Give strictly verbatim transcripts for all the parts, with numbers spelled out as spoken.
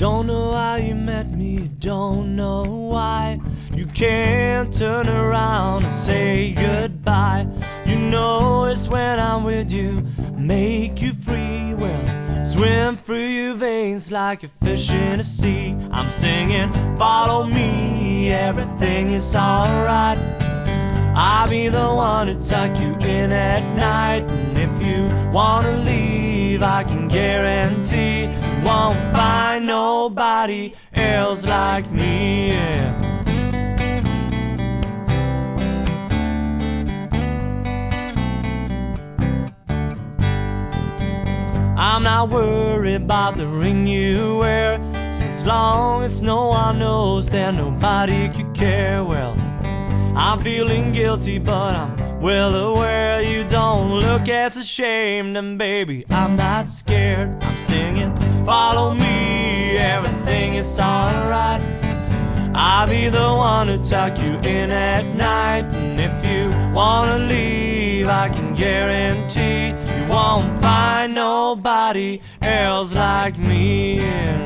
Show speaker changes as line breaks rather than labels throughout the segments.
Don't know how you met me, don't know why. You can't turn around and say goodbye. You know it's when I'm with you, make you free. Well, swim through your veins like a fish in the sea. I'm singing, follow me, everything is alright. I'll be the one to tuck you in at night. And if you wanna leave, I can guarantee you won't find nobody else like me, yeah. I'm not worried about the ring you wear, 'cause as long as no one knows, then nobody could care. Well, I'm feeling guilty, but I'm well aware you don't look as ashamed. And baby, I'm not scared. I'm singing, follow me, everything is alright. I'll be the one to tuck you in at night. And if you wanna leave, I can guarantee you won't find nobody else like me, yeah.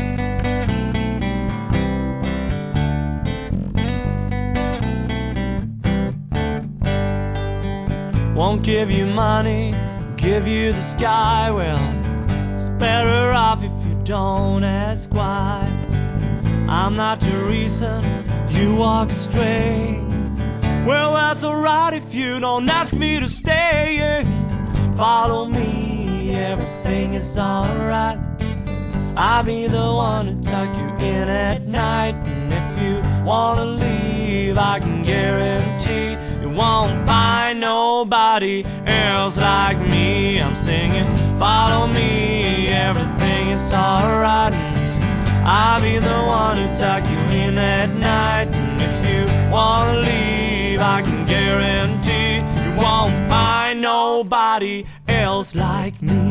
Won't give you money, give you the sky. Well, it's better off if you don't ask why. I'm not the reason you walk astray. Well, that's alright if you don't ask me to stay, yeah. Follow me, everything is alright. I'll be the one to tuck you in at night. And if you wanna leave, I can guarantee you won't find nobody else like me. I'm singing, follow me, everything is alright. I'll be the one to tuck you in at night. And if you wanna leave, I can guarantee you won't find nobody else like me.